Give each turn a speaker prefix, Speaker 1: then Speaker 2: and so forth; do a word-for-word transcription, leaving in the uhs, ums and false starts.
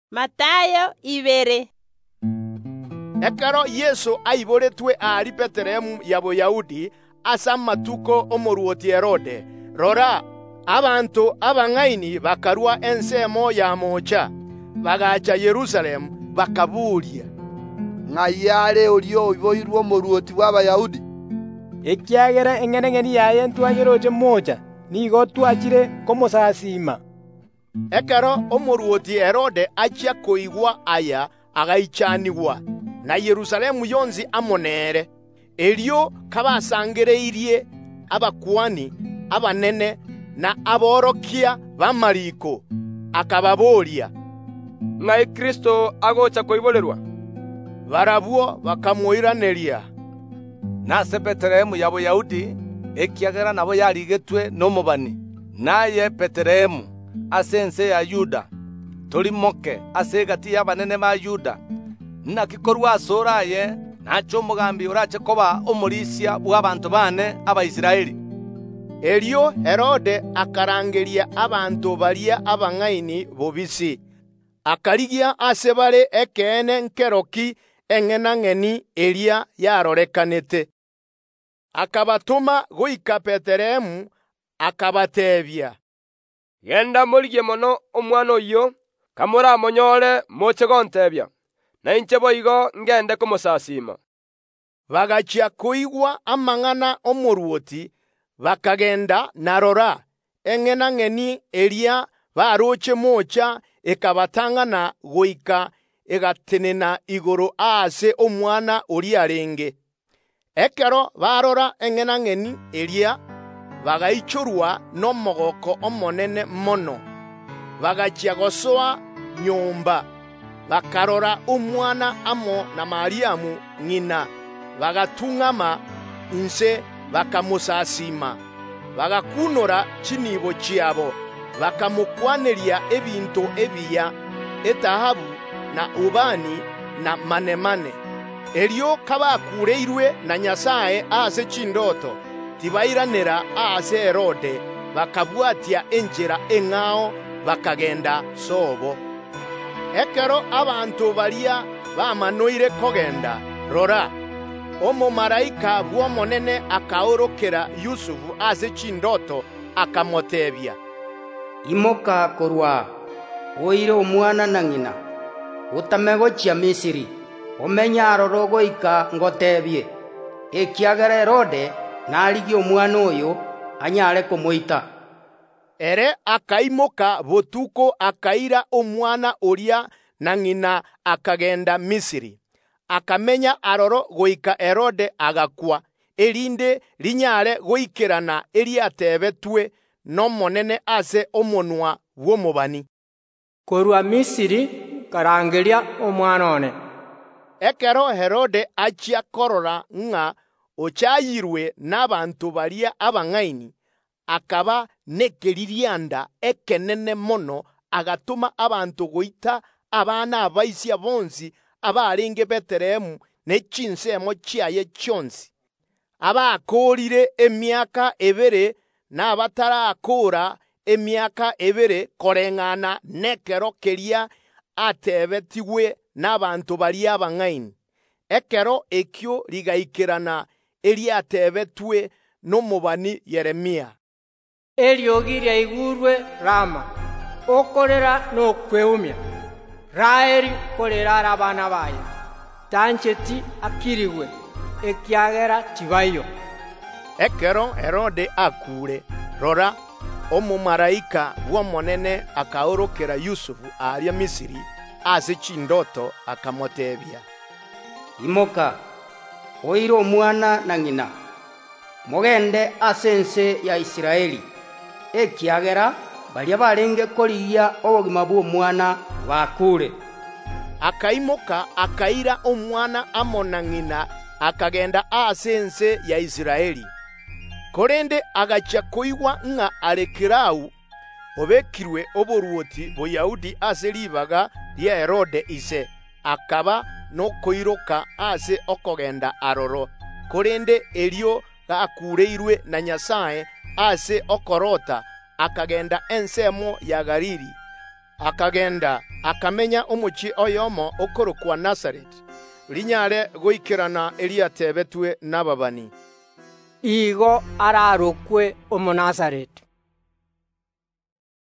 Speaker 1: Matayo ibere.
Speaker 2: Ekero Yesu aiboretwe ari Betelehemu ya Boyahudi ase amatuko omoruoti Herode. Rora, abantu abang'aini bakarwa ensemo ya mocha, bagacha Yerusalemu bakaburia,
Speaker 3: ng'ai are orio oiboirwe omoruoti bw'Abayahudi?
Speaker 4: Ekiagera eng'eneng'eni yaye ntwanyeroche mocha, nigo twachire komosasima.
Speaker 2: Ekero omoruoti Herode achia koigwa aya agaichanigwa, na Yerusalemu yonsi amonere. Erio kabasangereirie abakwani abanene na aborokia bamariko, akababoria,
Speaker 5: ng'ai Kristo agocha koiborerwa?
Speaker 2: Barabwo bakamoiraneria,
Speaker 6: nase Betelehemu ya Boyahudi, ekiagera nabo yarigetwe n'omobani, naye Betelehemu ase ense ya Yuda, tori moke ase egati y'abanene ba Yuda, naki korwa asora aye nacho omogambi orache koba omorisia bw'abantu bane Abaisiraeli.
Speaker 2: Erio Herode akarangeria abantu baria abang'aini bobisi, akarigia ase bare ekeene nkeroki eng'enang'eni eria yarorekanete. Akabatuma goika Betelehemu, akabatebia,
Speaker 5: genda morigie mono omwana oyo, kamoramonyore moche gontebia, na inche boigo ngende komosasima.
Speaker 2: Bagachia koigwa amang'ana omoruoti, bakagenda na rora eng'enang'eni eria baroche mocha ekabatang'ana goika egatenena igoro ase omwana oria renge. Ekero barora eng'enang'eni eria, bagaichorwa n'omogoko omonene mono, bagachia gosoa nyomba, bakarora omwana amo na Mariamu ng'ina, bagatung'ama nse bakamosasima, bagakunora chinibo chiabo, bakamokwaneria ebinto ebiya, etahabu na ubani na manemane. Erio kabakureirwe na Nyasaye ase chindoto, tibairanera ase Herode, bakabwatia enchera eng'ao bakagenda sobo. Ekero abantu baria bamanoire kogenda, rora, omomaraika bw'omonene akaorokera Yusufu ase chindoto akamotebia,
Speaker 7: imoka korwa oire omwana na ng'ina, otamegochia Misiri, omenya aroro goika ngotebie, ekiagera Herode narigie omwana oyo anyare komoita.
Speaker 2: Ere akaimoka botuko akaira omwana oria na ng'ina akagenda Misiri, akamenya aroro goika Herode agakwa, erinde rinyare goikerana eriatebetwe n'omonene ase omonwa bw'omobani.
Speaker 4: Korwa Misiri karangeria omwana one.
Speaker 2: Ekero Herode achia korora ng'a ochayirwe n'abantu baria abang'aini, akaba nekeririanda ekenene mono, agatuma abantu goita abana abaisia bonsi abarenge Betelehemu n'echinsemo chiaye chionsi, abakorire emiaka ebere n'abatarakora emiaka ebere, koreng'ana nekero keria atebetigwe n'abantu baria abang'aini. Ekero ekio rigaikerana eriatebetwe n'omobani Yeremia,
Speaker 4: eriogi riaigurwe Rama, okorera n'okweumia, Raeli korera abana baye, tancheti akirigwe, ekiagera tibaiyo.
Speaker 2: Ekero Herode akure, rora, omomaraika bw'omonene akaorokera Yusufu aria Misiri ase chindoto akamotebia,
Speaker 7: imoka oire omwana na ng'ina, mogende ase ense ya Isiraeli, ekiagera baria barenge korigia obogima bw'omwana bakure.
Speaker 2: Akaimoka akaira omwana amo na ng'ina akagenda ase ense ya Isiraeli. Korende agachia koigwa ng'a arekerau obekirwe oboruoti Boyahudi ase ribaga ria Herode ise, akaba nokoiroka ase okogenda aroro, korende erio gakureirwe na Nyasaye ase okorota, akagenda ensemo ya Galili, akagenda akamenya omochi oyomo okorokwa Nazareti, linyare goikerana eliatebetwe n'ababani.
Speaker 4: Igo ararokwe omo Nazareti.